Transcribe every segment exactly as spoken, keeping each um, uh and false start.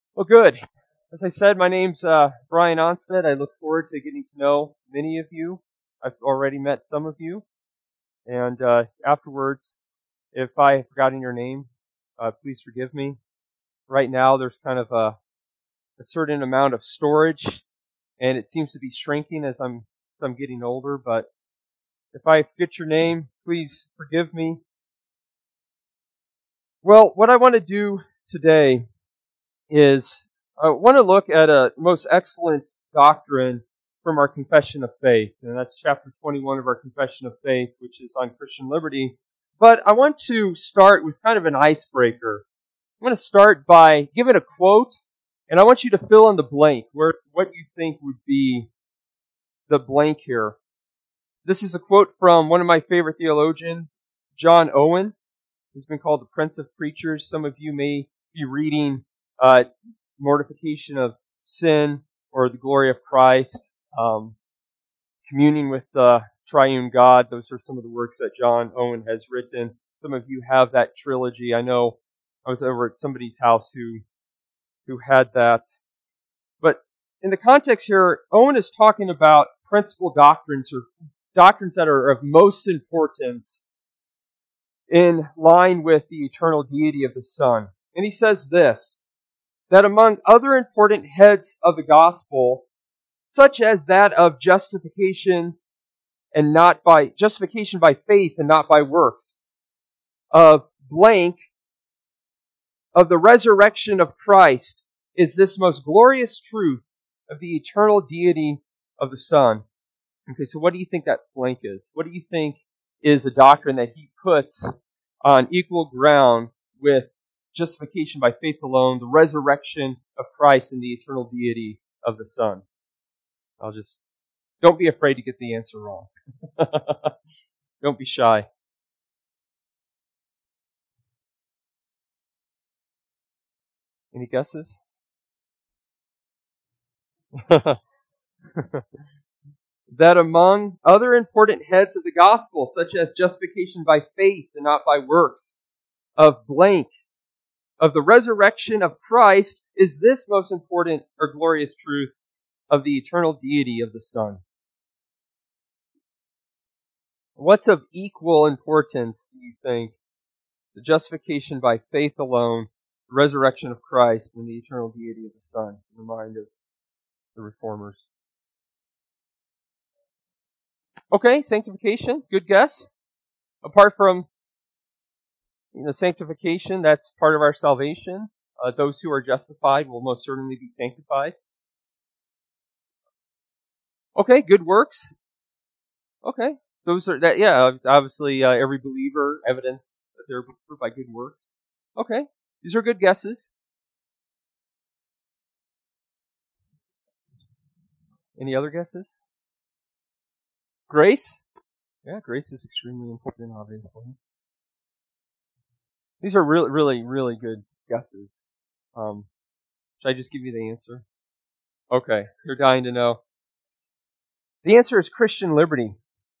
Well, good. As I said, my name's uh, Brian Onstead. I look forward to getting to know many of you. I've already met some of you. And uh, afterwards, if I have forgotten your name, uh, please forgive me. Right now, there's kind of a, a certain amount of storage, and it seems to be shrinking as I'm, as I'm getting older. But if I forget your name, please forgive me. Well, what I want to do today is I want to look at a most excellent doctrine from our Confession of Faith, and that's chapter twenty-one of our Confession of Faith, which is on Christian liberty. But I want to start with kind of an icebreaker. I'm going to start by giving a quote, and I want you to fill in the blank, where what you think would be the blank here. This is a quote from one of my favorite theologians, John Owen, who's been called the Prince of Preachers. Some of you may be reading uh, Mortification of Sin or The Glory of Christ, um, Communing with the Triune God. Those are some of the works that John Owen has written. Some of you have that trilogy. I know I was over at somebody's house who who had that. But in the context here, Owen is talking about principal doctrines or doctrines that are of most importance in line with the eternal deity of the Son. And he says this, that among other important heads of the gospel, such as that of justification and not by justification by faith and not by works, of blank, of the resurrection of Christ, is this most glorious truth of the eternal deity of the Son. Okay, so what do you think that blank is? What do you think is a doctrine that he puts on equal ground with justification by faith alone, the resurrection of Christ, and the eternal deity of the Son? I'll just, don't be afraid to get the answer wrong. Don't be shy. Any guesses? That among other important heads of the gospel, such as justification by faith and not by works, of blank, of the resurrection of Christ, is this most important or glorious truth of the eternal deity of the Son. What's of equal importance, do you think, to justification by faith alone, the resurrection of Christ, and the eternal deity of the Son, in the mind of the Reformers? Okay, sanctification, good guess. Apart from you know, sanctification, that's part of our salvation. Uh, those who are justified will most certainly be sanctified. Okay, good works. Okay, those are that. Yeah, obviously, uh, every believer evidence that they're a believer by good works. Okay, these are good guesses. Any other guesses? Grace? Yeah, grace is extremely important, obviously. These are really, really, really good guesses. Um, should I just give you the answer? Okay, you're dying to know. The answer is Christian liberty.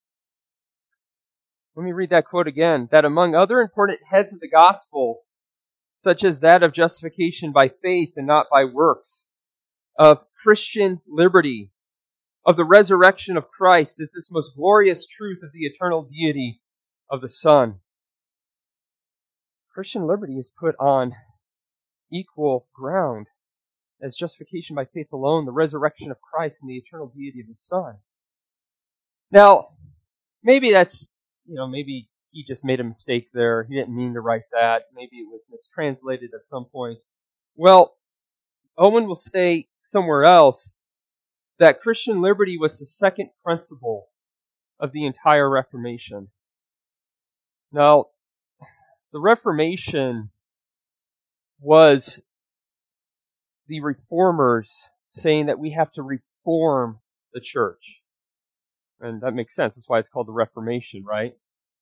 Let me read that quote again. That among other important heads of the gospel, such as that of justification by faith and not by works, of Christian liberty, of the resurrection of Christ, is this most glorious truth of the eternal deity of the Son. Christian liberty is put on equal ground as justification by faith alone, the resurrection of Christ, and the eternal deity of the Son. Now, maybe that's, you know, maybe he just made a mistake there. He didn't mean to write that. Maybe it was mistranslated at some point. Well, Owen will say somewhere else that Christian liberty was the second principle of the entire Reformation. Now, the Reformation was the reformers saying that we have to reform the church. And that makes sense. That's why it's called the Reformation, right?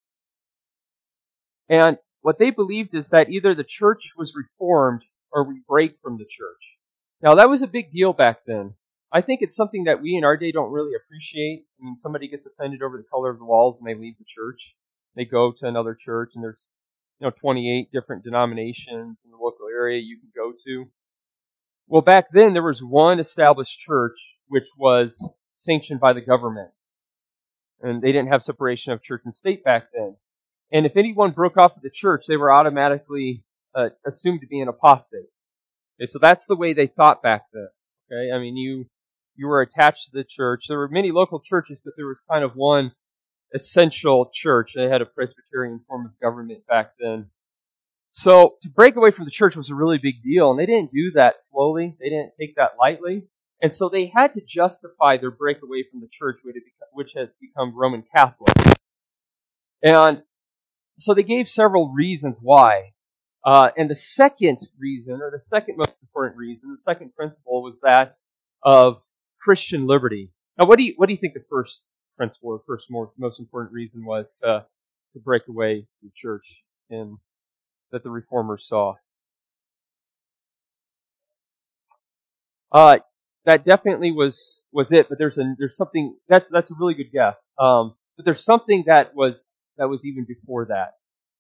And what they believed is that either the church was reformed or we break from the church. Now, that was a big deal back then. I think it's something that we in our day don't really appreciate. I mean, somebody gets offended over the color of the walls and they leave the church. They go to another church, and there's, you know, twenty-eight different denominations in the local area you can go to. Well, back then there was one established church which was sanctioned by the government. And they didn't have separation of church and state back then. And if anyone broke off of the church, they were automatically uh, assumed to be an apostate. Okay, so that's the way they thought back then. Okay, I mean, you you were attached to the church. There were many local churches, but there was kind of one essential church. They had a Presbyterian form of government back then. So to break away from the church was a really big deal, and they didn't do that slowly. They didn't take that lightly. And so they had to justify their break away from the church, which has become Roman Catholic. And so they gave several reasons why. Uh, and the second reason, or the second most important reason, the second principle was that of Christian liberty. Now, what do you what do you think the first principle, or first more, most important reason was to to break away from the church and that the reformers saw? Uh, that definitely was was it. But there's a there's something that's that's a really good guess. Um, but there's something that was that was even before that.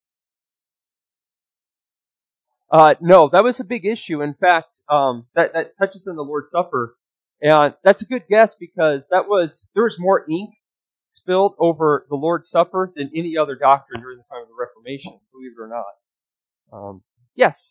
Uh, no, that was a big issue. In fact, um, that, that touches on the Lord's Supper. And that's a good guess because that was, there was more ink spilled over the Lord's Supper than any other doctrine during the time of the Reformation, believe it or not. Um, yes?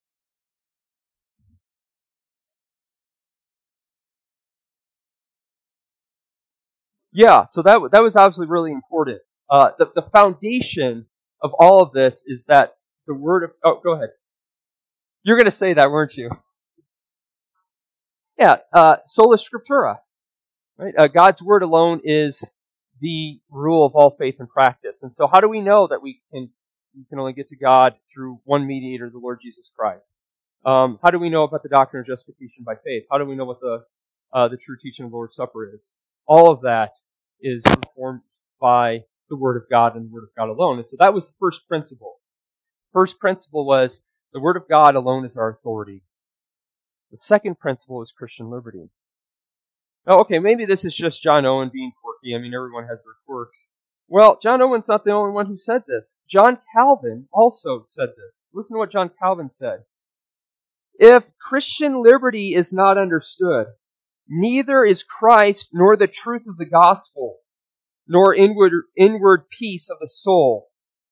Yeah, so that, that was obviously really important. Uh, the, the foundation of all of this is that the Word of, oh, go ahead. You're going to say that, weren't you? Yeah, uh, sola scriptura. Right? Uh, God's Word alone is the rule of all faith and practice. And so how do we know that we can we can only get to God through one mediator, the Lord Jesus Christ? Um, how do we know about the doctrine of justification by faith? How do we know what the uh, the true teaching of the Lord's Supper is? All of that is informed by the Word of God and the Word of God alone. And so that was the first principle. First principle was the Word of God alone is our authority. The second principle is Christian liberty. Oh, okay, maybe this is just John Owen being quirky. I mean, everyone has their quirks. Well, John Owen's not the only one who said this. John Calvin also said this. Listen to what John Calvin said. If Christian liberty is not understood, neither is Christ nor the truth of the gospel, nor inward, inward peace of the soul.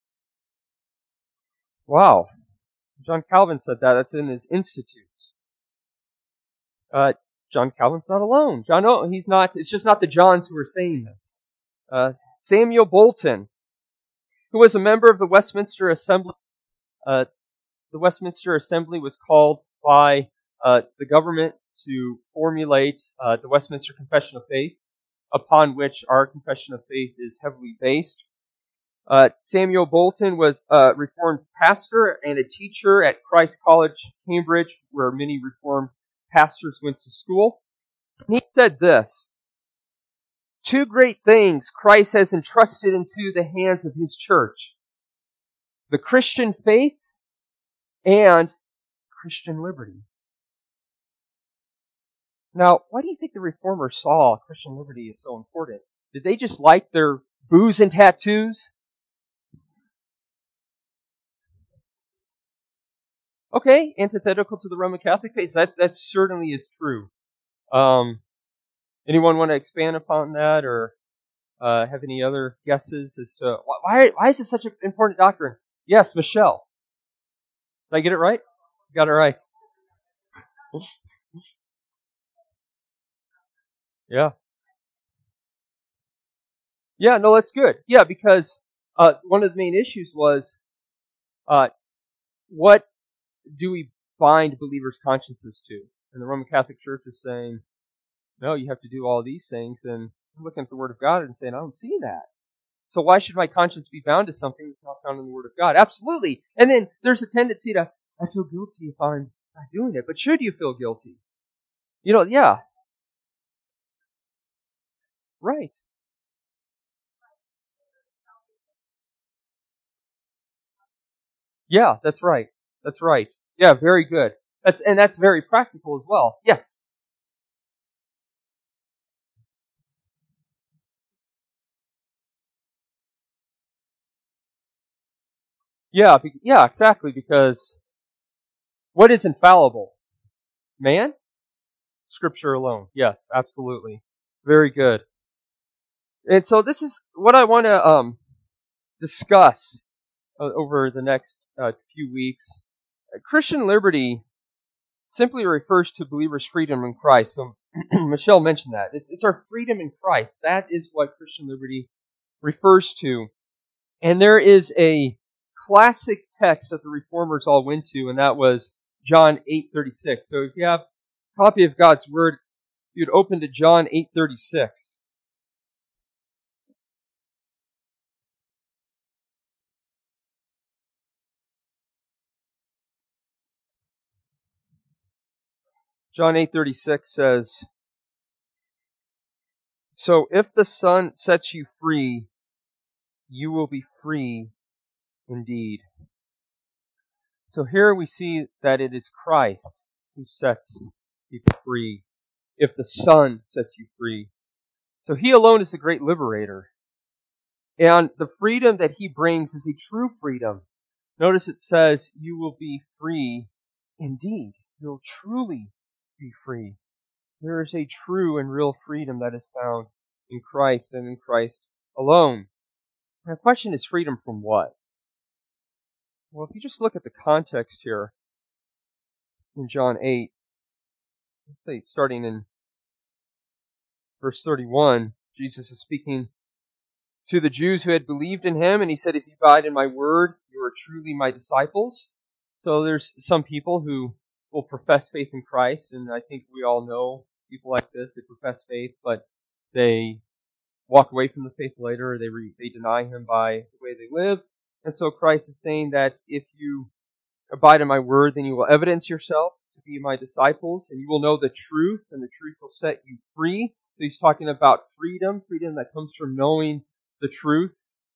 Wow. John Calvin said that. That's in his Institutes. Uh, John Calvin's not alone. John, oh, he's not. It's just not the Johns who are saying this. Uh, Samuel Bolton, who was a member of the Westminster Assembly. Uh, the Westminster Assembly was called by uh, the government to formulate uh, the Westminster Confession of Faith, upon which our Confession of Faith is heavily based. Uh, Samuel Bolton was a Reformed pastor and a teacher at Christ College, Cambridge, where many Reformed pastors went to school. And he said this: two great things Christ has entrusted into the hands of His church: the Christian faith and Christian liberty. Now, why do you think the Reformers saw Christian liberty as so important? Did they just like their booze and tattoos? Okay, antithetical to the Roman Catholic faith. That that certainly is true. Um, anyone want to expand upon that, or uh, have any other guesses as to why why is this such an important doctrine? Yes, Michelle. Did I get it right? Got it right. Yeah. Yeah, no, that's good. Yeah, because uh, one of the main issues was uh, what do we bind believers' consciences to? And the Roman Catholic Church is saying, no, you have to do all these things. And I'm looking at the Word of God and saying, I don't see that. So why should my conscience be bound to something that's not found in the Word of God? Absolutely. And then there's a tendency to, I feel guilty if I'm not doing it. But should you feel guilty? You know, yeah. Right. Yeah, that's right. That's right. Yeah, very good. That's and that's very practical as well. Yes. Yeah, be, yeah, exactly, because what is infallible? Man? Scripture alone. Yes, absolutely. Very good. And so this is what I want to um, discuss uh, over the next uh, few weeks. Christian liberty simply refers to believers' freedom in Christ. So Michelle mentioned that. It's, it's our freedom in Christ. That is what Christian liberty refers to. And there is a classic text that the Reformers all went to, and that was John eight thirty-six. So if you have a copy of God's Word, you'd open to John eight thirty-six. John eight thirty-six says, "So if the Son sets you free, you will be free indeed." So here we see that it is Christ who sets people free. If the Son sets you free. So He alone is the great liberator. And the freedom that He brings is a true freedom. Notice it says, you will be free indeed. You'll truly be free. There is a true and real freedom that is found in Christ and in Christ alone. Now, the question is, freedom from what? Well, if you just look at the context here in John eight, let's say starting in verse thirty-one, Jesus is speaking to the Jews who had believed in Him, and He said, if you abide in my word, you are truly my disciples. So there's some people who will profess faith in Christ, and I think we all know people like this. They profess faith, but they walk away from the faith later. They re, they deny Him by the way they live. And so Christ is saying that if you abide in my word, then you will evidence yourself to be my disciples, and you will know the truth, and the truth will set you free. So He's talking about freedom, freedom that comes from knowing the truth.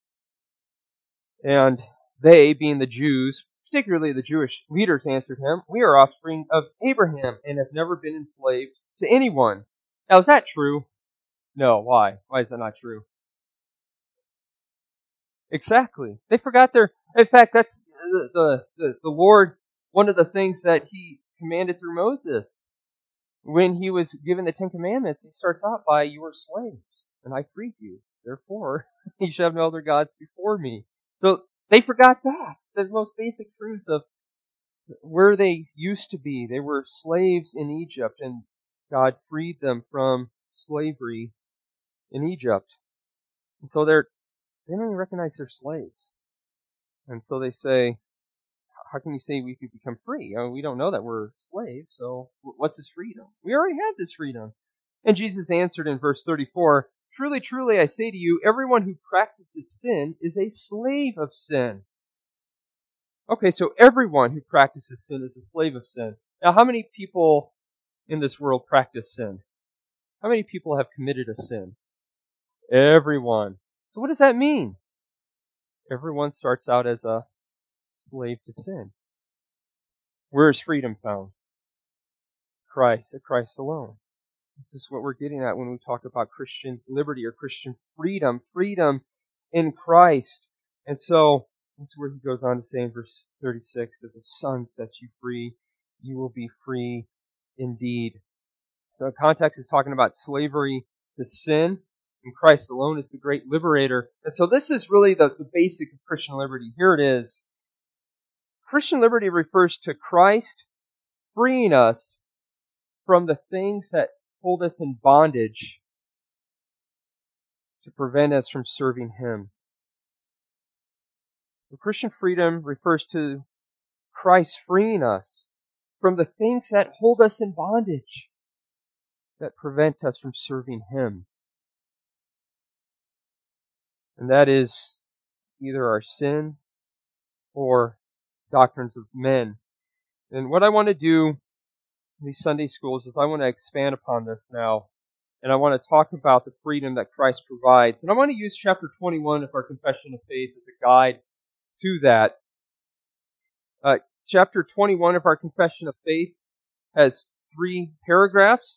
And they, being the Jews, particularly the Jewish leaders, answered Him, we are offspring of Abraham and have never been enslaved to anyone. Now, is that true? No. Why? Why is that not true? Exactly. They forgot their... In fact, that's the, the, the, the Lord, one of the things that He commanded through Moses. When He was given the Ten Commandments, He starts out by, you are slaves, and I freed you. Therefore, you shall have no other gods before me. So they forgot that. The most basic truth of where they used to be. They were slaves in Egypt, and God freed them from slavery in Egypt. And so they're, they don't even recognize they're slaves. And so they say, how can you say we could become free? I mean, we don't know that we're slaves, so what's this freedom? We already have this freedom. And Jesus answered in verse thirty-four, truly, truly, I say to you, everyone who practices sin is a slave of sin. Okay, so everyone who practices sin is a slave of sin. Now, how many people in this world practice sin? How many people have committed a sin? Everyone. So what does that mean? Everyone starts out as a slave to sin. Where is freedom found? Christ, at Christ alone. This is what we're getting at when we talk about Christian liberty or Christian freedom. Freedom in Christ. And so, that's where He goes on to say in verse thirty-six, if the Son sets you free, you will be free indeed. So the context is talking about slavery to sin, and Christ alone is the great liberator. And so this is really the, the basic of Christian liberty. Here it is. Christian liberty refers to Christ freeing us from the things that hold us in bondage to prevent us from serving Him. The Christian freedom refers to Christ freeing us from the things that hold us in bondage that prevent us from serving Him. And that is either our sin or doctrines of men. And what I want to do in these Sunday schools is I want to expand upon this now. And I want to talk about the freedom that Christ provides. And I want to use chapter twenty-one of our Confession of Faith as a guide to that. Uh, chapter twenty-one of our Confession of Faith has three paragraphs.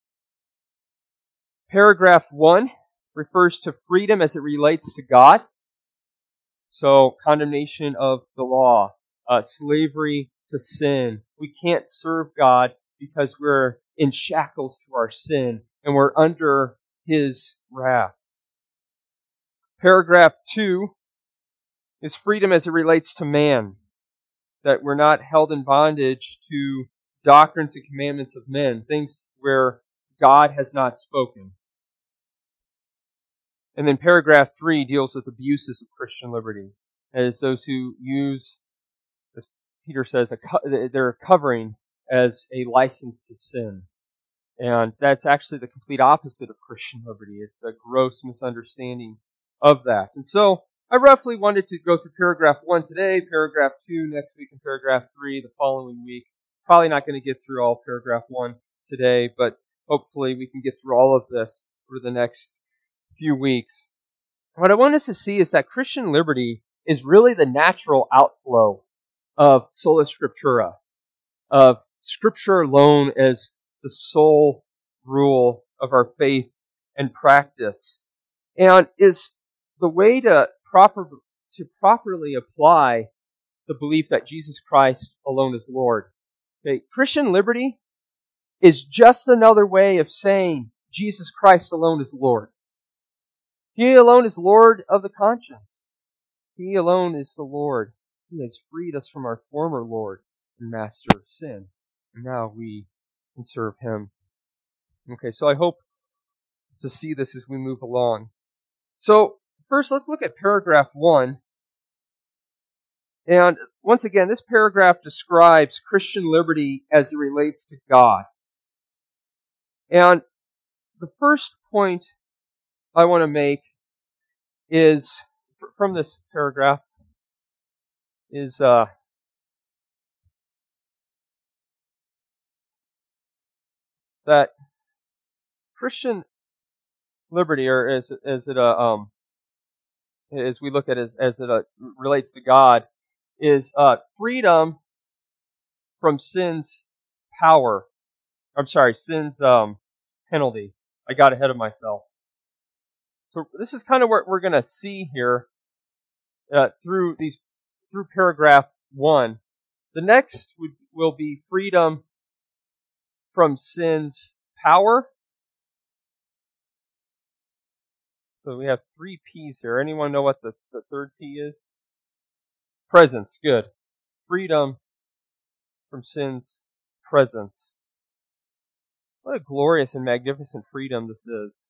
Paragraph one refers to freedom as it relates to God. So, condemnation of the law, uh, slavery to sin. We can't serve God because we're in shackles to our sin and we're under His wrath. Paragraph two is freedom as it relates to man, that we're not held in bondage to doctrines and commandments of men, things where God has not spoken. And then paragraph three deals with abuses of Christian liberty, as those who use, as Peter says, a co- they're covering as a license to sin. And that's actually the complete opposite of Christian liberty. It's a gross misunderstanding of that. And so I roughly wanted to go through paragraph one today, paragraph two next week, and paragraph three the following week. Probably not going to get through all paragraph one today, but hopefully we can get through all of this for the next few weeks. What I want us to see is that Christian liberty is really the natural outflow of sola scriptura, of Scripture alone as the sole rule of our faith and practice, and is the way to proper to properly apply the belief that Jesus Christ alone is Lord. Okay, Christian liberty is just another way of saying Jesus Christ alone is Lord. He alone is Lord of the conscience. He alone is the Lord. He has freed us from our former Lord and Master of sin. And now we can serve Him. Okay, so I hope to see this as we move along. So, first let's look at paragraph one. And once again, this paragraph describes Christian liberty as it relates to God. And the first point I want to make is, from this paragraph, is uh, that Christian liberty, or as as it uh, um as we look at it as it uh, relates to God, is uh, freedom from sin's power. I'm sorry, sin's um, penalty. I got ahead of myself. So this is kind of what we're going to see here uh, through these through paragraph one. The next would, will be freedom from sin's power. So we have three P's here. Anyone know what the, the third P is? Presence. Good. Freedom from sin's presence. What a glorious and magnificent freedom this is.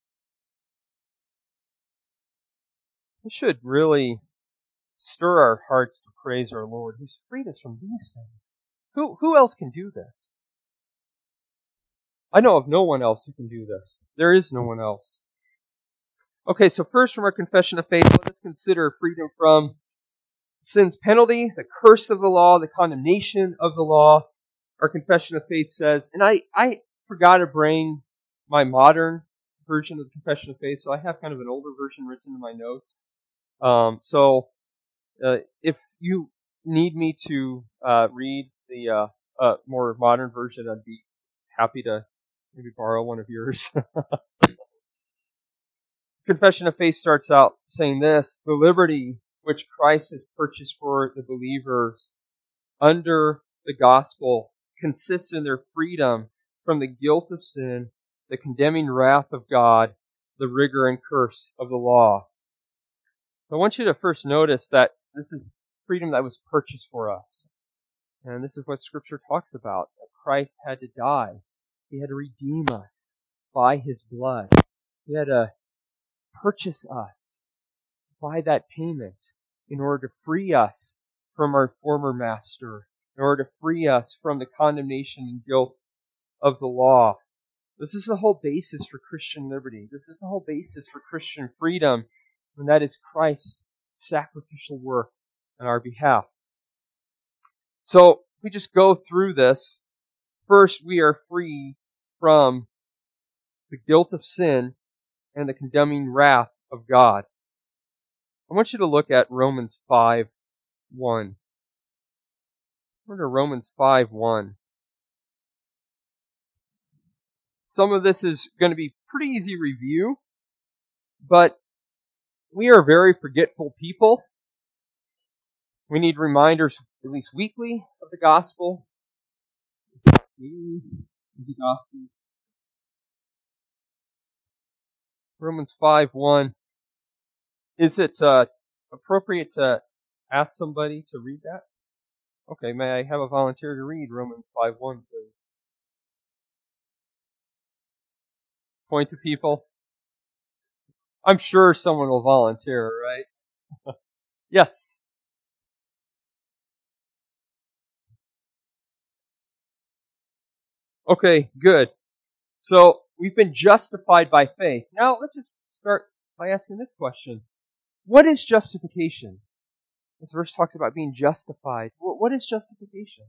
It should really stir our hearts to praise our Lord, who's freed us from these things. Who, who else can do this? I know of no one else who can do this. There is no one else. Okay, so first from our confession of faith, let us consider freedom from sin's penalty, the curse of the law, the condemnation of the law. Our confession of faith says, and I, I forgot to bring my modern version of the confession of faith, so I have kind of an older version written in my notes. Um, so uh, if you need me to uh, read the uh, uh, more modern version, I'd be happy to maybe borrow one of yours. Confession of faith starts out saying this: the liberty which Christ has purchased for the believers under the gospel consists in their freedom from the guilt of sin, the condemning wrath of God, the rigor and curse of the law. I want you to first notice that this is freedom that was purchased for us. And this is what Scripture talks about, that Christ had to die. He had to redeem us by His blood. He had to purchase us by that payment in order to free us from our former master, in order to free us from the condemnation and guilt of the law. This is the whole basis for Christian liberty. This is the whole basis for Christian freedom, and that is Christ's sacrificial work on our behalf. So, we just go through this. First, we are free from the guilt of sin and the condemning wrath of God. I want you to look at Romans five one. We're to Romans five one. Some of this is going to be pretty easy review, but we are very forgetful people. We need reminders at least weekly of the gospel. daily in the gospel. Romans five one. Is it uh, appropriate to ask somebody to read that? Okay, may I have a volunteer to read Romans five one, please? Point to people. I'm sure someone will volunteer, right? Yes. Okay, good. So we've been justified by faith. Now let's just start by asking this question. What is justification? This verse talks about being justified. What is justification?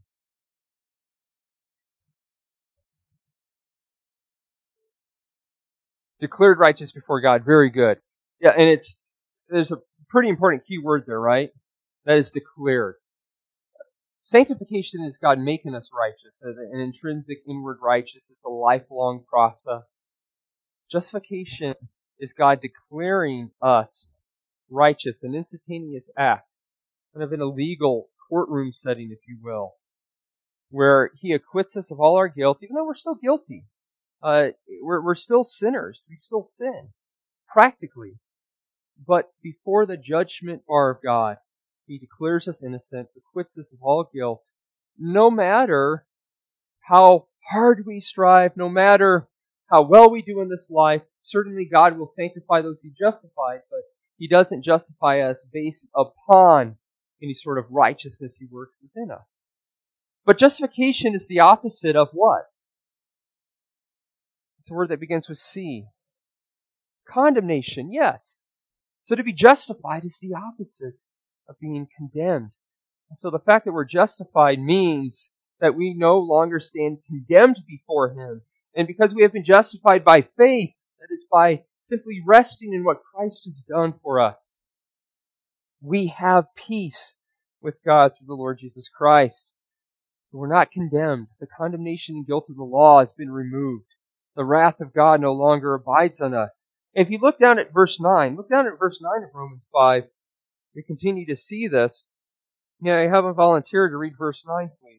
Declared righteous before God. Very good. Yeah, and it's there's a pretty important key word there, right? That is declared. Sanctification is God making us righteous, an intrinsic inward righteous. It's a lifelong process. Justification is God declaring us righteous, an instantaneous act, kind of in a legal courtroom setting, if you will, where He acquits us of all our guilt, even though we're still guilty. Uh, we're, we're still sinners. We still sin, practically. But before the judgment bar of God, He declares us innocent, acquits us of all guilt, no matter how hard we strive, no matter how well we do in this life. Certainly God will sanctify those He justified, but He doesn't justify us based upon any sort of righteousness He works within us. But justification is the opposite of what? It's a word that begins with C. Condemnation, yes. So to be justified is the opposite of being condemned. And so the fact that we're justified means that we no longer stand condemned before Him. And because we have been justified by faith, that is by simply resting in what Christ has done for us, we have peace with God through the Lord Jesus Christ. We're not condemned. The condemnation and guilt of the law has been removed. The wrath of God no longer abides on us. And if you look down at verse nine, look down at verse nine of Romans five, we continue to see this. May I have a volunteer to read verse nine, please?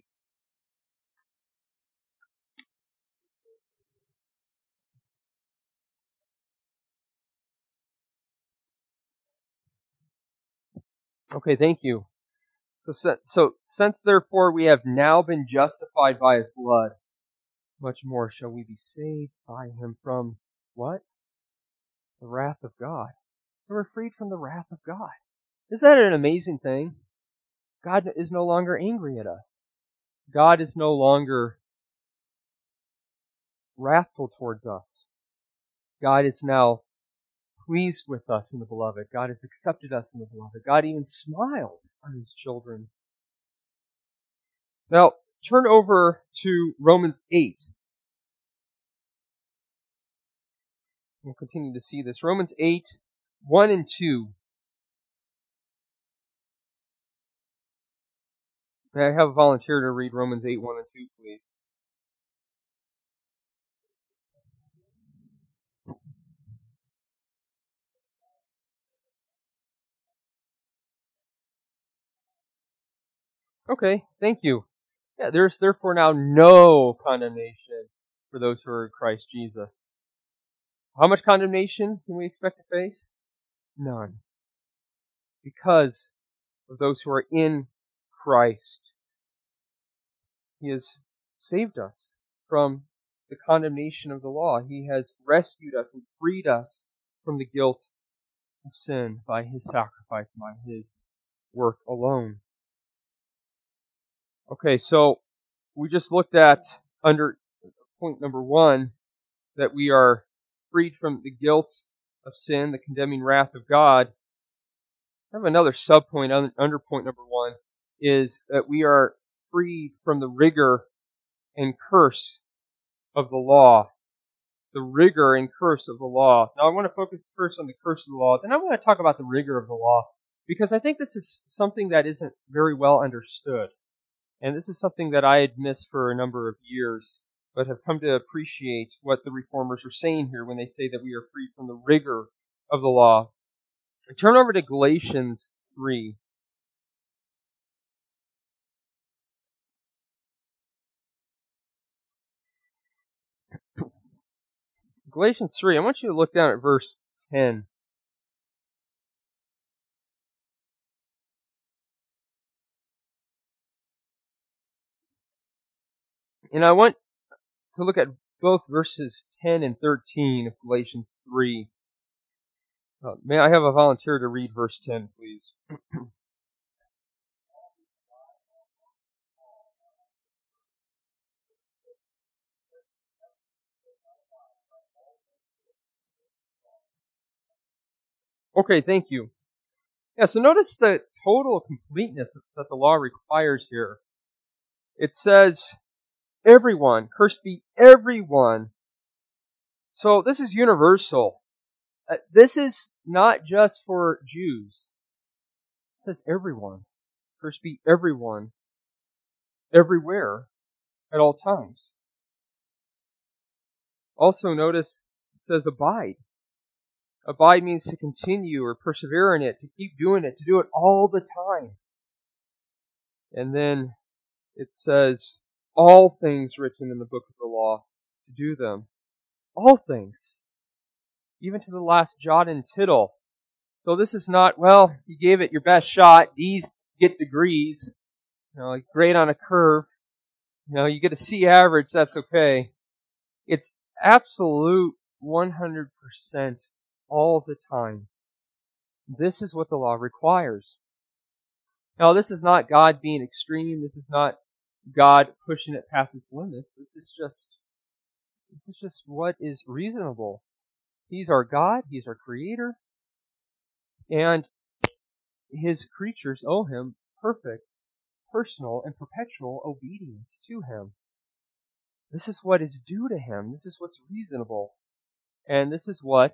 Okay, thank you. So, so, since therefore we have now been justified by His blood, much more shall we be saved by Him from what? The wrath of God. So we're freed from the wrath of God. Isn't that an amazing thing? God is no longer angry at us. God is no longer wrathful towards us. God is now pleased with us in the beloved. God has accepted us in the beloved. God even smiles on His children. Now, turn over to Romans eight. We'll continue to see this. Romans eight, one and two. May I have a volunteer to read Romans eight, one and two, please? Okay, thank you. Yeah, there's therefore now no condemnation for those who are in Christ Jesus. How much condemnation can we expect to face? None. Because of those who are in Christ. He has saved us from the condemnation of the law. He has rescued us and freed us from the guilt of sin by His sacrifice, by His work alone. Okay, so we just looked at under point number one that we are freed from the guilt of sin, the condemning wrath of God. I have another subpoint under point number one, is that we are freed from the rigor and curse of the law. The rigor and curse of the law. Now I want to focus first on the curse of the law, then I want to talk about the rigor of the law, because I think this is something that isn't very well understood. And this is something that I had missed for a number of years, but have come to appreciate what the Reformers are saying here when they say that we are free from the rigor of the law. Turn over to Galatians three. Galatians three, I want you to look down at verse ten. And I want to look at both verses ten and thirteen of Galatians three. Uh, may I have a volunteer to read verse ten, please? Okay, thank you. Yeah, so notice the total completeness that the law requires here. It says, everyone, cursed be everyone. So this is universal. Uh, this is not just for Jews. It says everyone. Cursed be everyone, everywhere, at all times. Also notice it says abide. Abide means to continue or persevere in it, to keep doing it, to do it all the time. And then it says all things written in the book of the law, to do them. All things. Even to the last jot and tittle. So this is not, well, you gave it your best shot. These get degrees. You know, like grade on a curve. You know, you get a C average, that's okay. It's absolute one hundred percent all the time. This is what the law requires. Now, this is not God being extreme. This is not God pushing it past its limits. This is just, this is just what is reasonable. He's our God. He's our Creator. And His creatures owe Him perfect, personal, and perpetual obedience to Him. This is what is due to Him. This is what's reasonable. And this is what,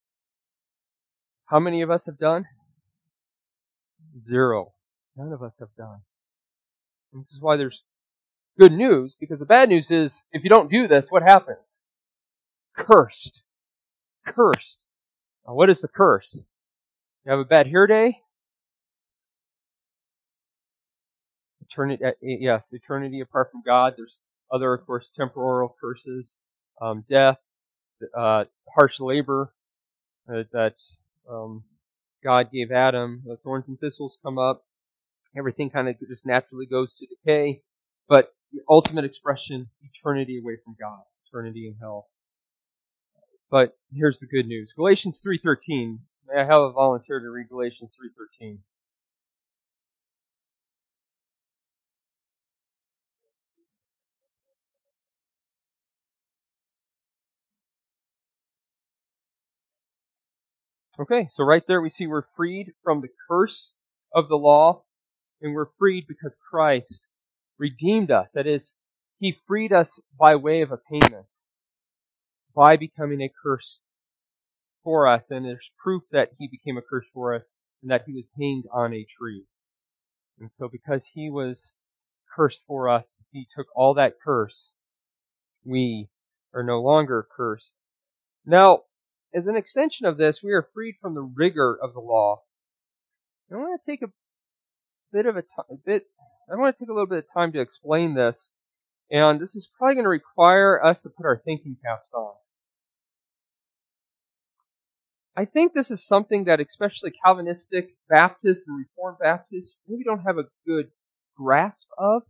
how many of us have done? Zero. None of us have done. And this is why there's good news, because the bad news is, if you don't do this, what happens? Cursed. Cursed. Now, what is the curse? You have a bad hair day? Eternity, yes, eternity apart from God. There's other, of course, temporal curses, um, death, uh, harsh labor uh, that um, God gave Adam. The thorns and thistles come up. Everything kind of just naturally goes to decay. But the ultimate expression, eternity away from God, eternity in hell. But here's the good news. Galatians three thirteen. May I have a volunteer to read Galatians three thirteen? Okay, so right there we see we're freed from the curse of the law, and we're freed because Christ redeemed us. That is, He freed us by way of a payment, by becoming a curse for us. And there's proof that He became a curse for us, and that He was hanged on a tree. And so because He was cursed for us, He took all that curse. We are no longer cursed. Now, as an extension of this, we are freed from the rigor of the law. I want to take a bit of a, t- a bit. I want to take a little bit of time to explain this, and this is probably going to require us to put our thinking caps on. I think this is something that especially Calvinistic Baptists and Reformed Baptists maybe don't have a good grasp of.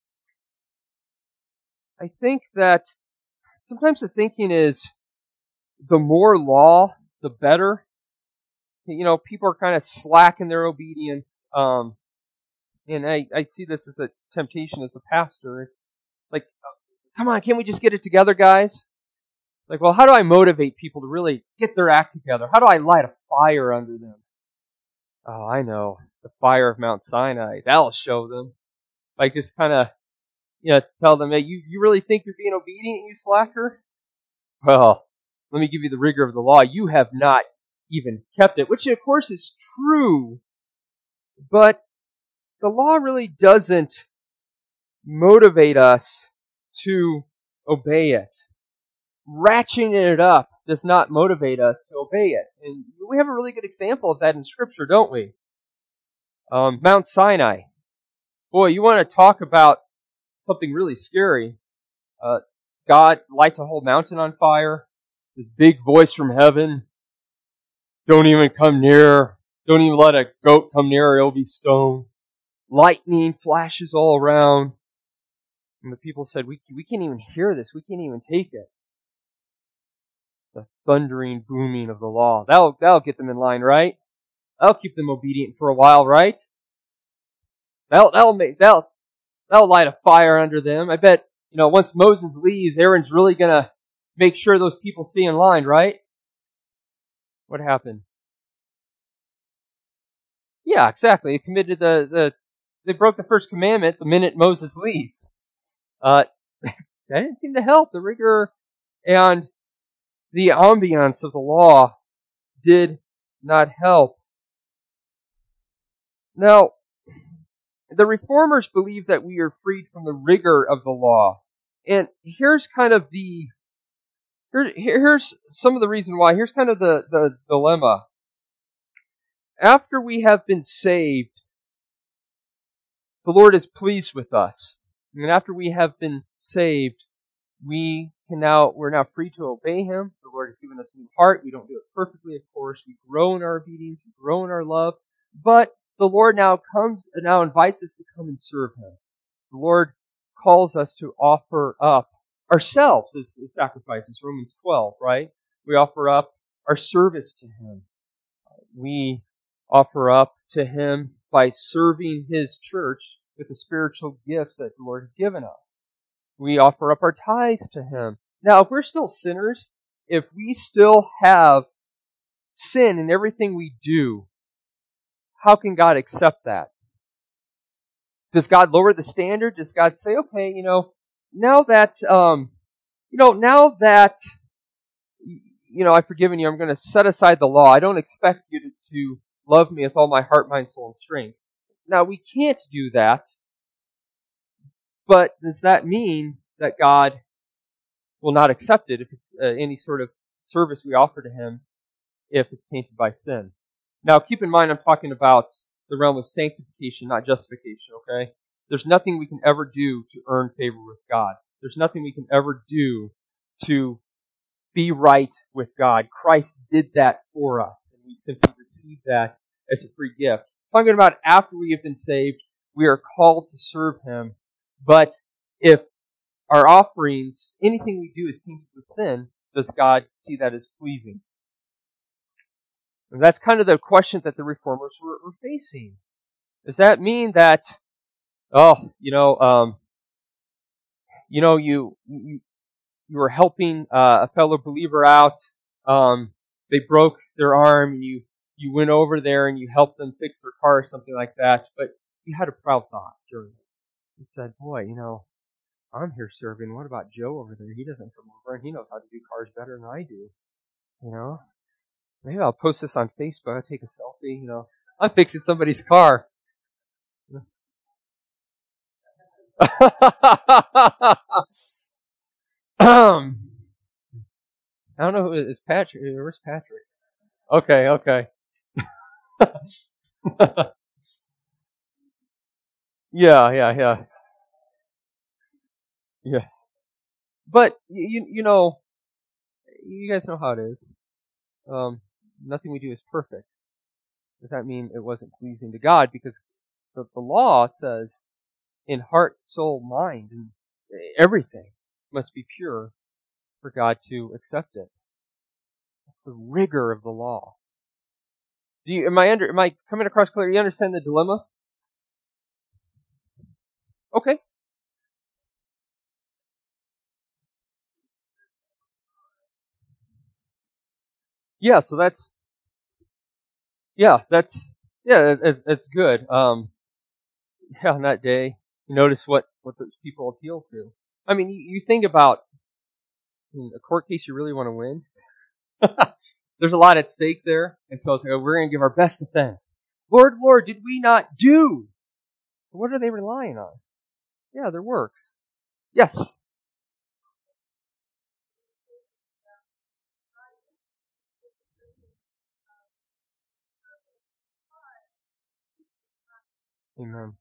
I think that sometimes the thinking is the more law, the better. You know, people are kind of slack in their obedience. Um, and I, I see this as a temptation as a pastor. Like, come on, can't we just get it together, guys? Like, well, how do I motivate people to really get their act together? How do I light a fire under them? Oh, I know. The fire of Mount Sinai. That'll show them. Like, just kind of, you know, tell them, hey, you, you really think you're being obedient, you slacker? Well, let me give you the rigor of the law. You have not even kept it, which of course is true, but the law really doesn't motivate us to obey it. Ratcheting it up does not motivate us to obey it. And we have a really good example of that in Scripture, don't we? Um, Mount Sinai. Boy, you want to talk about something really scary. Uh, God lights a whole mountain on fire. this big voice from heaven, don't even come near, don't even let a goat come near or it'll be stoned. Lightning flashes all around. And the people said, we, we can't even hear this. We can't even take it. The thundering booming of the law. That'll, that'll get them in line, right? That'll keep them obedient for a while, right? That'll, that'll make, that'll, that'll light a fire under them. I bet, you know, once Moses leaves, Aaron's really gonna make sure those people stay in line, right? What happened? Yeah, exactly. They committed the, the they broke the first commandment the minute Moses leaves. Uh, that didn't seem to help. The rigor and the ambiance of the law did not help. Now, the reformers believe that we are freed from the rigor of the law. And here's kind of the, here, here's some of the reason why. Here's kind of the, the dilemma. After we have been saved, the Lord is pleased with us. And after we have been saved, we can now, we're now free to obey Him. The Lord has given us a new heart. We don't do it perfectly, of course. We grow in our obedience. We grow in our love. But the Lord now comes, now invites us to come and serve Him. The Lord calls us to offer up ourselves as, as sacrifices. Romans twelve, right? We offer up our service to Him. We offer up to Him by serving His church with the spiritual gifts that the Lord has given us. We offer up our tithes to Him. Now, if we're still sinners, if we still have sin in everything we do, how can God accept that? Does God lower the standard? Does God say, okay, you know, now that, um, you know, now that, you know, I've forgiven you, I'm going to set aside the law. I don't expect you to, to love me with all my heart, mind, soul, and strength. Now, we can't do that. But does that mean that God will not accept it if it's uh, any sort of service we offer to Him if it's tainted by sin? Now, keep in mind I'm talking about the realm of sanctification, not justification, okay? There's nothing we can ever do to earn favor with God. There's nothing we can ever do to be right with God. Christ did that for us, and we simply receive that as a free gift. Talking about after we have been saved, we are called to serve Him. But if our offerings, anything we do is tainted with sin, does God see that as pleasing? And that's kind of the question that the reformers were, were facing. Does that mean that, oh, you know, um, you know, you you, you were helping uh, a fellow believer out, um, they broke their arm, and you you went over there and you helped them fix their car or something like that, but you had a proud thought during it. You said, boy, you know, I'm here serving. What about Joe over there? He doesn't come over, and he knows how to do cars better than I do. You know, maybe I'll post this on Facebook. I'll take a selfie. You know, I'm fixing somebody's car. um, I don't know who is Patrick. Where's Patrick? Okay, okay. yeah, yeah, yeah. Yes. But you you know, you guys know how it is. Um, nothing we do is perfect. Does that mean it wasn't pleasing to God? Because the, the law says in heart, soul, mind, and everything must be pure for God to accept it. That's the rigor of the law. Do you? Am I under? Am I coming across clear? You understand the dilemma? Okay. Yeah. So that's yeah. That's yeah. It, it's good. Um. Yeah. On that day, you notice what what those people appeal to. I mean, you, you think about in a court case you really want to win. There's a lot at stake there, and so it's like, oh, we're going to give our best defense. Lord, Lord, did we not do? So what are they relying on? Yeah, their works. Yes. Amen.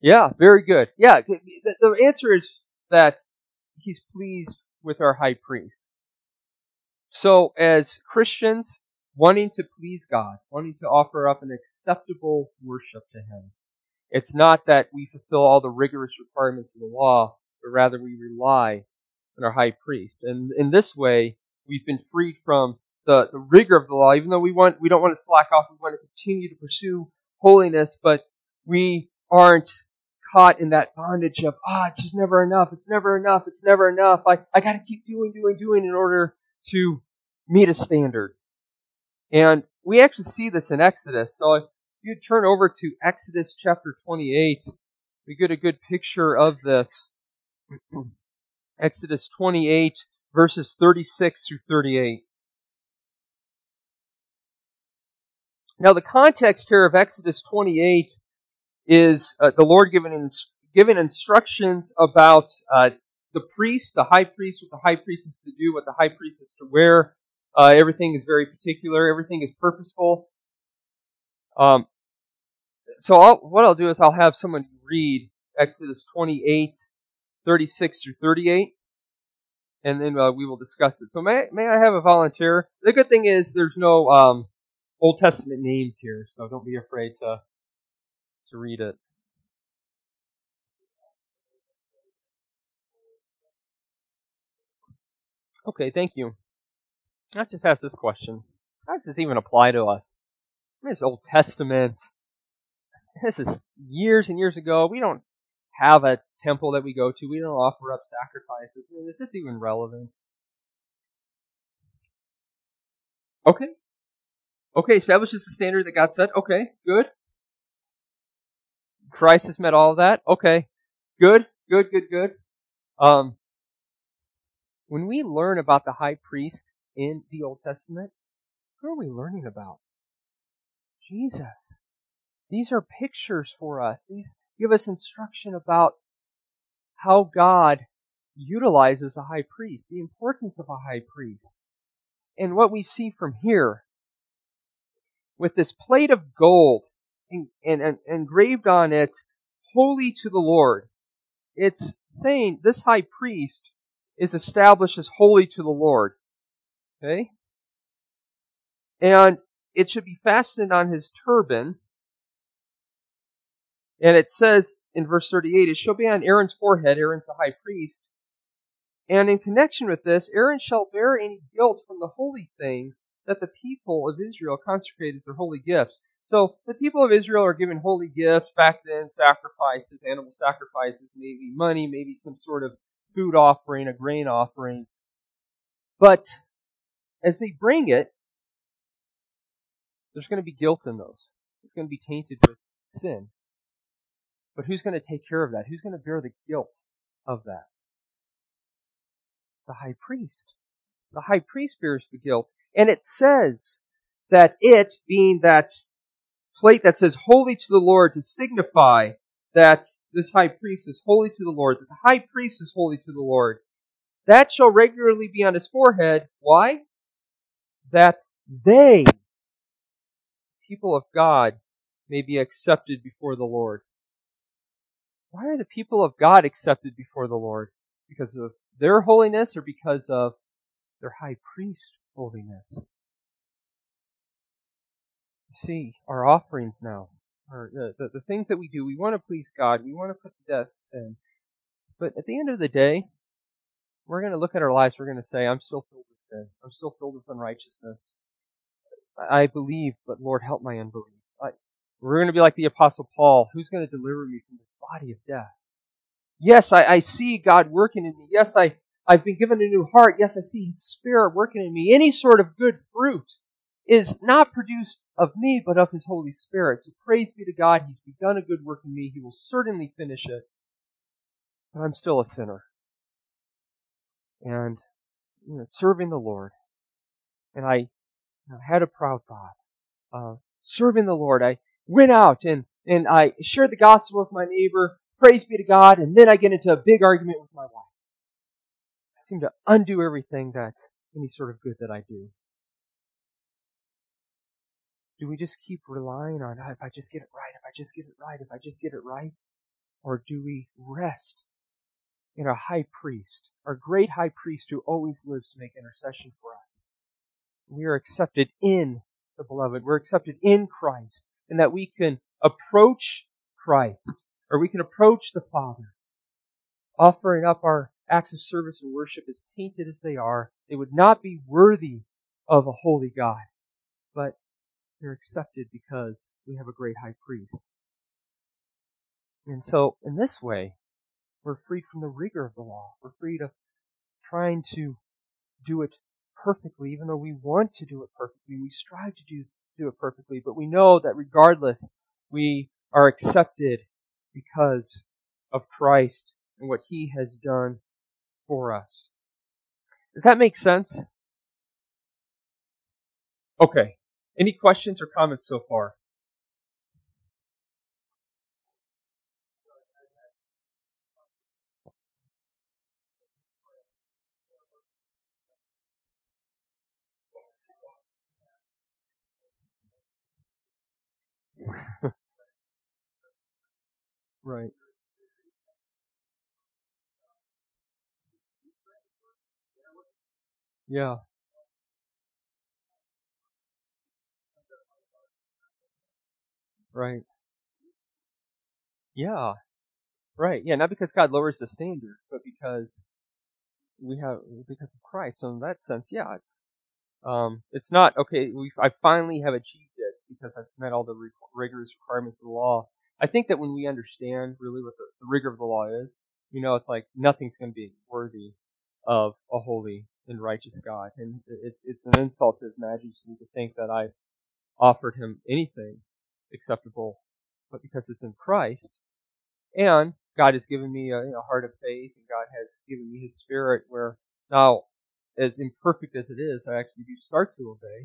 Yeah, very good. Yeah, the, the answer is that he's pleased with our high priest. So, as Christians, wanting to please God, wanting to offer up an acceptable worship to Him, it's not that we fulfill all the rigorous requirements of the law, but rather we rely on our high priest. And in this way, we've been freed from the, the rigor of the law, even though we want we don't want to slack off, we want to continue to pursue holiness, but we aren't caught in that bondage of, ah, it's just never enough, it's never enough, it's never enough. I, I gotta keep doing, doing, doing in order to meet a standard. And we actually see this in Exodus. So if you turn over to Exodus chapter twenty-eight, we get a good picture of this. Exodus twenty-eight, verses thirty-six through thirty-eight. Now, the context here of Exodus twenty-eight is uh, the Lord giving, ins- giving instructions about uh, the priest, the high priest, what the high priest is to do, what the high priest is to wear. Uh, everything is very particular. Everything is purposeful. Um, so I'll, what I'll do is I'll have someone read Exodus twenty-eight, thirty-six through thirty-eight, and then uh, we will discuss it. So may may I have a volunteer? The good thing is there's no um, Old Testament names here, so don't be afraid to to read it. Okay, thank you. I'll just ask this question. How does this even apply to us? I mean, it's Old Testament. This is years and years ago. We don't have a temple that we go to. We don't offer up sacrifices. I mean, is this even relevant? Okay. Okay, establishes the standard that God set. Okay, good. Christ has met all of that. Okay, good, good, good, good. Um, when we learn about the high priest in the Old Testament, who are we learning about? Jesus. These are pictures for us. These give us instruction about how God utilizes a high priest, the importance of a high priest. And what we see from here, with this plate of gold and, and, and engraved on it, holy to the Lord, it's saying this high priest is established as holy to the Lord. Okay? And it should be fastened on his turban. And it says in verse thirty-eight, it shall be on Aaron's forehead, Aaron's the high priest. And in connection with this, Aaron shall bear any guilt from the holy things that the people of Israel consecrate as their holy gifts. So the people of Israel are given holy gifts back then, sacrifices, animal sacrifices, maybe money, maybe some sort of food offering, a grain offering. But as they bring it, there's going to be guilt in those. It's going to be tainted with sin. But who's going to take care of that? Who's going to bear the guilt of that? The high priest. The high priest bears the guilt. And it says that it, being that plate that says holy to the Lord, to signify that this high priest is holy to the Lord, that the high priest is holy to the Lord, that shall regularly be on his forehead. Why? That they, people of God, may be accepted before the Lord. Why are the people of God accepted before the Lord? Because of their holiness or because of their high priest holiness? You see, our offerings now, or the, the, the things that we do, we want to please God, we want to put to death sin. But at the end of the day, we're going to look at our lives, we're going to say, I'm still filled with sin. I'm still filled with unrighteousness. I believe, but Lord, help my unbelief. I, we're going to be like the Apostle Paul. Who's going to deliver me from this body of death? Yes, I, I see God working in me. Yes, I, I've been given a new heart. Yes, I see His Spirit working in me. Any sort of good fruit is not produced of me, but of His Holy Spirit. So praise be to God. He's begun a good work in me. He will certainly finish it. But I'm still a sinner. And you know, serving the Lord. And I, I had a proud thought. Uh, serving the Lord. I went out and, and I shared the gospel with my neighbor. Praise be to God. And then I get into a big argument with my wife. I seem to undo everything that, any sort of good that I do. Do we just keep relying on, oh, if I just get it right, if I just get it right, if I just get it right? Or do we rest in our high priest, our great high priest who always lives to make intercession for us? We are accepted in the beloved. We're accepted in Christ, and that we can approach Christ, or we can approach the Father, offering up our acts of service and worship as tainted as they are. They would not be worthy of a holy God, but they're accepted because we have a great high priest. And so, in this way, we're freed from the rigor of the law. We're freed of trying to do it perfectly, even though we want to do it perfectly. We strive to do, do it perfectly, but we know that regardless, we are accepted because of Christ and what He has done for us. Does that make sense? Okay. Any questions or comments so far? Right. Yeah. Right. Yeah. Right. Yeah. Not because God lowers the standard, but because we have because of Christ. So in that sense, yeah, it's um, it's not okay. We I finally have achieved it because I've met all the re- rigorous requirements of the law. I think that when we understand really what the, the rigor of the law is, you know, it's like nothing's going to be worthy of a holy and righteous God, and it's it's an insult to His Majesty to think that I've offered Him anything acceptable, but because it's in Christ. And God has given me a, a heart of faith, and God has given me His Spirit, where now, as imperfect as it is, I actually do start to obey.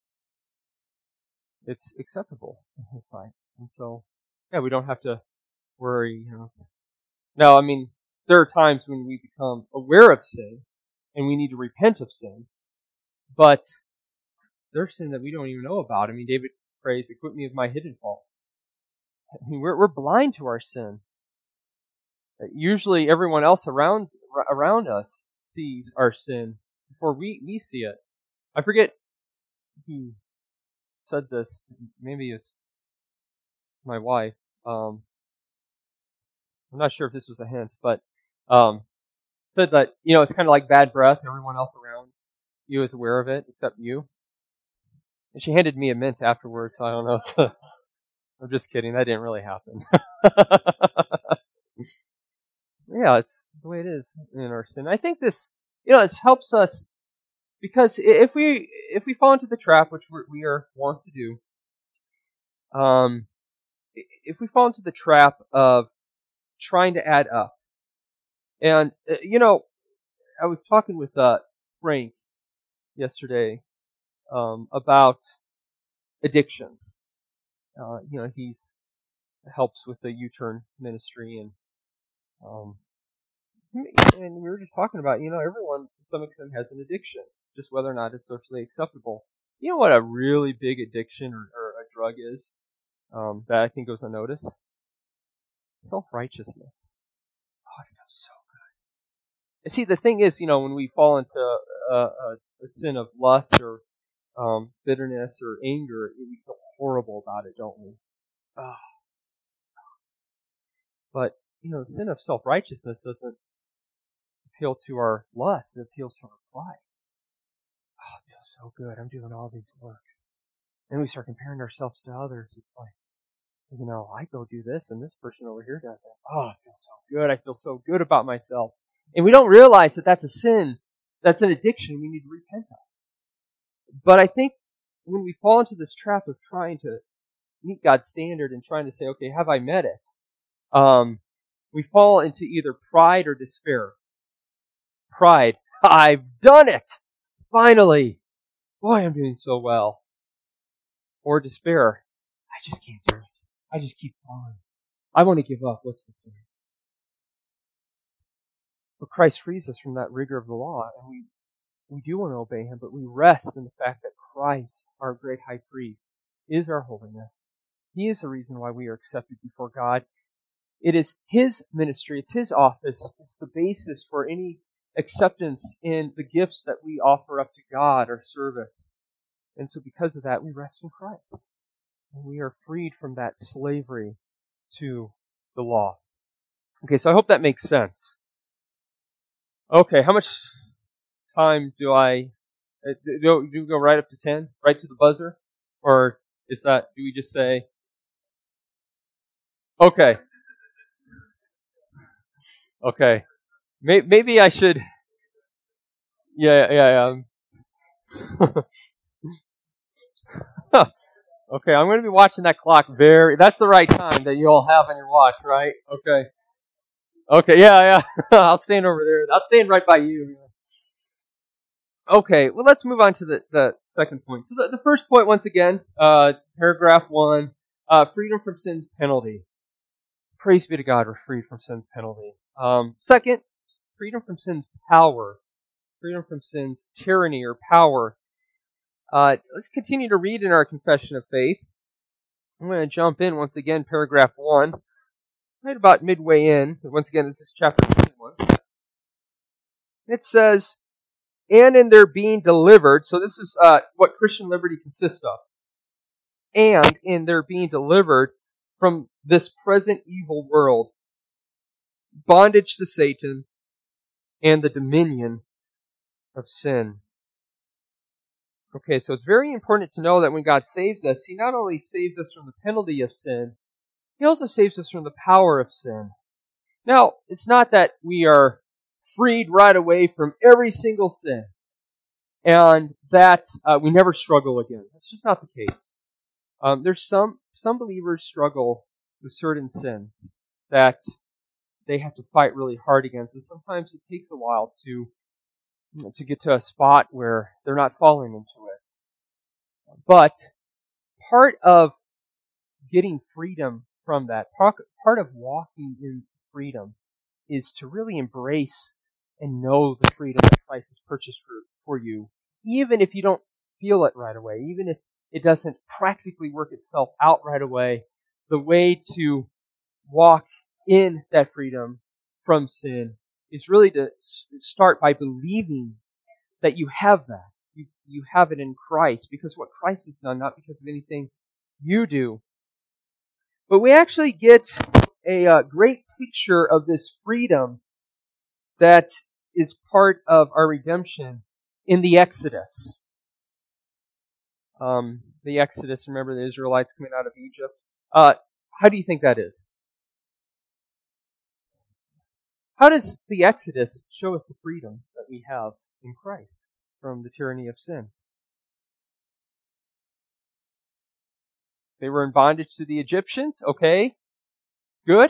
It's acceptable in His sight. And so, yeah, we don't have to worry. You know. Now, I mean, there are times when we become aware of sin, and we need to repent of sin, but there's sin that we don't even know about. I mean, David prays, "Acquit me of my hidden faults." I mean, we're, we're blind to our sin. Usually everyone else around around us sees our sin before we, we see it. I forget who said this. Maybe it's my wife. Um, I'm not sure if this was a hint, but um, said that, you know, it's kind of like bad breath. Everyone else around you is aware of it except you. And she handed me a mint afterwards. So I don't know. So I'm just kidding. That didn't really happen. Yeah, it's the way it is in our sin. I think this, you know, this helps us. Because if we if we fall into the trap, which we're, we are wont to do, um, if we fall into the trap of trying to add up, and uh, you know, I was talking with uh, Frank yesterday um, about addictions. Uh, you know, he's helps with the U-turn ministry, and um, and we were just talking about, you know, everyone to some extent has an addiction, just whether or not it's socially acceptable. You know what a really big addiction or, or a drug is? Um, that I think goes unnoticed. Self-righteousness. Oh, it feels so good. And see, the thing is, you know, when we fall into a, a, a sin of lust or um, bitterness or anger, we feel horrible about it, don't we? Oh. But, you know, the sin of self-righteousness doesn't appeal to our lust. It appeals to our pride. Oh, it feels so good. I'm doing all these works. And we start comparing ourselves to others. It's like, you know, I go do this and this person over here does that. Oh, I feel so good. I feel so good about myself. And we don't realize that that's a sin. That's an addiction we need to repent of. But I think when we fall into this trap of trying to meet God's standard and trying to say, okay, have I met it? Um, we fall into either pride or despair. Pride. I've done it! Finally! Boy, I'm doing so well. Or despair. I just can't do it. I just keep falling. I want to give up. What's the point? But Christ frees us from that rigor of the law, and we, we do want to obey Him, but we rest in the fact that Christ, our great high priest, is our holiness. He is the reason why we are accepted before God. It is His ministry, it's His office, it's the basis for any acceptance in the gifts that we offer up to God or service. And so because of that, we rest in Christ. And we are freed from that slavery to the law. Okay, so I hope that makes sense. Okay, how much time do I... Uh, do, do we go right up to ten? Right to the buzzer? Or is that... Do we just say... Okay. Okay. Maybe I should... Yeah, yeah, yeah. Okay, I'm going to be watching that clock very... That's the right time that you all have on your watch, right? Okay. Okay, yeah, yeah. I'll stand over there. I'll stand right by you. Okay, well, let's move on to the, the second point. So the, the first point, once again, uh, paragraph one, uh, freedom from sin's penalty. Praise be to God, we're freed from sin's penalty. Um, second, freedom from sin's power. Freedom from sin's tyranny or power. Uh, let's continue to read in our confession of faith. I'm going to jump in once again, paragraph one, right about midway in. Once again, this is chapter twenty-one. It says, and in their being delivered, so this is uh, what Christian liberty consists of, and in their being delivered from this present evil world, bondage to Satan, and the dominion of sin. Okay, so it's very important to know that when God saves us, He not only saves us from the penalty of sin, He also saves us from the power of sin. Now, it's not that we are freed right away from every single sin, and that uh, we never struggle again. That's just not the case. Um, there's some some believers struggle with certain sins that they have to fight really hard against, and sometimes it takes a while to to get to a spot where they're not falling into it. But part of getting freedom from that, part of walking in freedom, is to really embrace and know the freedom that Christ has purchased for, for you, even if you don't feel it right away, even if it doesn't practically work itself out right away. The way to walk in that freedom from sin is really to start by believing that you have that. You, you have it in Christ because what Christ has done, not because of anything you do. But we actually get a uh, great picture of this freedom that is part of our redemption in the Exodus. Um, the Exodus, remember the Israelites coming out of Egypt? Uh, how do you think that is? How does the Exodus show us the freedom that we have in Christ from the tyranny of sin? They were in bondage to the Egyptians. Okay. Good.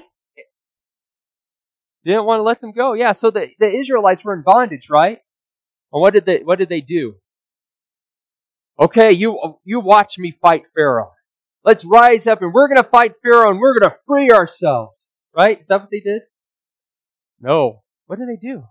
Didn't want to let them go. Yeah, so the, the Israelites were in bondage, right? And what did they what did they do? Okay, you you watch me fight Pharaoh. Let's rise up and we're going to fight Pharaoh and we're going to free ourselves. Right? Is that what they did? No. What did they do?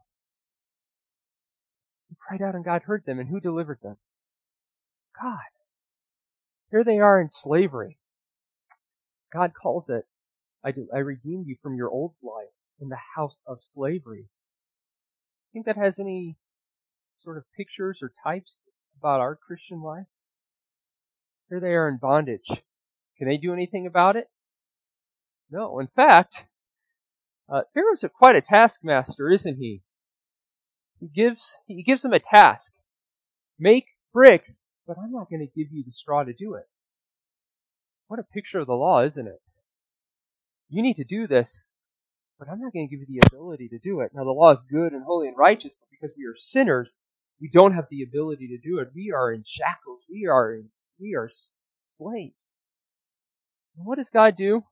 They cried out and God heard them. And who delivered them? God. Here they are in slavery. God calls it, I, do, I redeemed you from your old life in the house of slavery. Think that has any sort of pictures or types about our Christian life? Here they are in bondage. Can they do anything about it? No. In fact, uh, Pharaoh's a, quite a taskmaster, isn't he? He gives he gives them a task. Make bricks, but I'm not going to give you the straw to do it. What a picture of the law, isn't it? You need to do this, but I'm not going to give you the ability to do it. Now, the law is good and holy and righteous, but because we are sinners, we don't have the ability to do it. We are in shackles. We are in, we are slaves. And what does God do?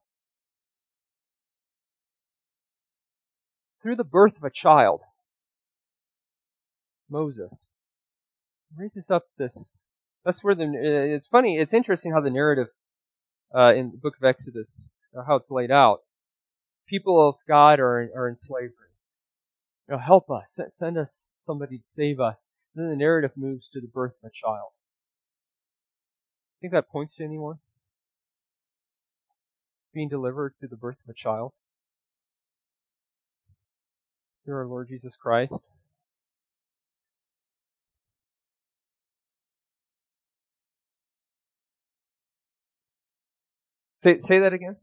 Through the birth of a child, Moses raises up this. That's where the. It's funny. It's interesting how the narrative uh, in the book of Exodus, or how it's laid out. People of God are are in slavery. You know, help us. Send us somebody to save us. And then the narrative moves to the birth of a child. Think that points to anyone? Being delivered through the birth of a child? through our Lord Jesus Christ. Say say that again.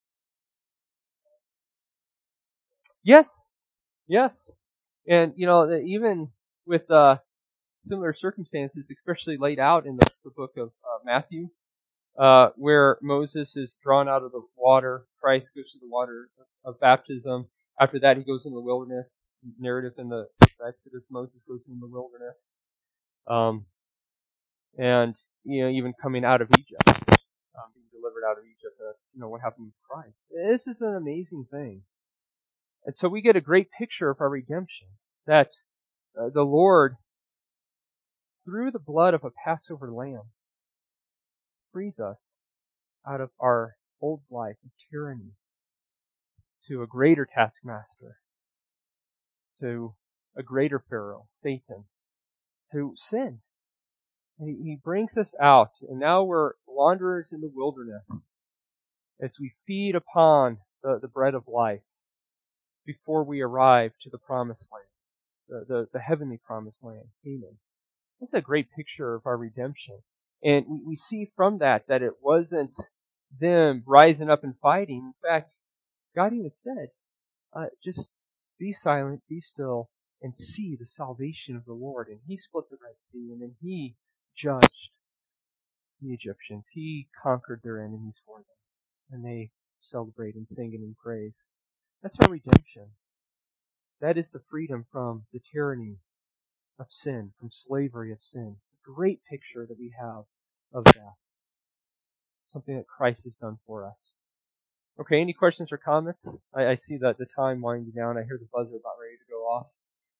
Yes, yes, and you know even with uh, similar circumstances, especially laid out in the, the book of uh, Matthew, uh, where Moses is drawn out of the water, Christ goes to the water of, of baptism. After that, he goes in the wilderness. Narrative in the Exodus, Moses goes in the wilderness, um, and you know even coming out of Egypt, um, being delivered out of Egypt. That's you know what happened with Christ. This is an amazing thing. And so we get a great picture of our redemption, that uh, the Lord, through the blood of a Passover lamb, frees us out of our old life of tyranny to a greater taskmaster, to a greater Pharaoh, Satan, to sin. And he brings us out, and now we're wanderers in the wilderness as we feed upon the, the bread of life before we arrive to the promised land. The, the, the heavenly promised land, Canaan. That's a great picture of our redemption. And we, we see from that that it wasn't them rising up and fighting. In fact, God even said, uh, just be silent, be still, and see the salvation of the Lord. And He split the Red Sea, and then He judged the Egyptians. He conquered their enemies for them. And they celebrate and sing and in praise. That's our redemption. That is the freedom from the tyranny of sin, from slavery of sin. It's a great picture that we have of that. Something that Christ has done for us. Okay, any questions or comments? I, I see that the time winding down. I hear the buzzer about ready to go off.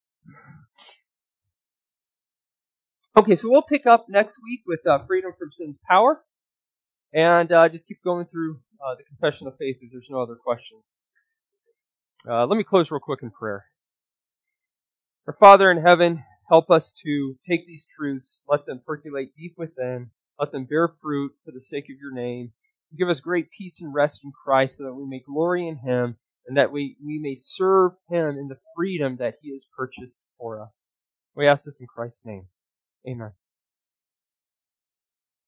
Okay, so we'll pick up next week with uh, freedom from sin's power, and uh, just keep going through uh, the confession of faith if there's no other questions. Uh, let me close real quick in prayer. Our Father in heaven, help us to take these truths, let them percolate deep within, let them bear fruit for the sake of your name. Give us great peace and rest in Christ so that we may glory in Him and that we, we may serve Him in the freedom that He has purchased for us. We ask this in Christ's name. Amen.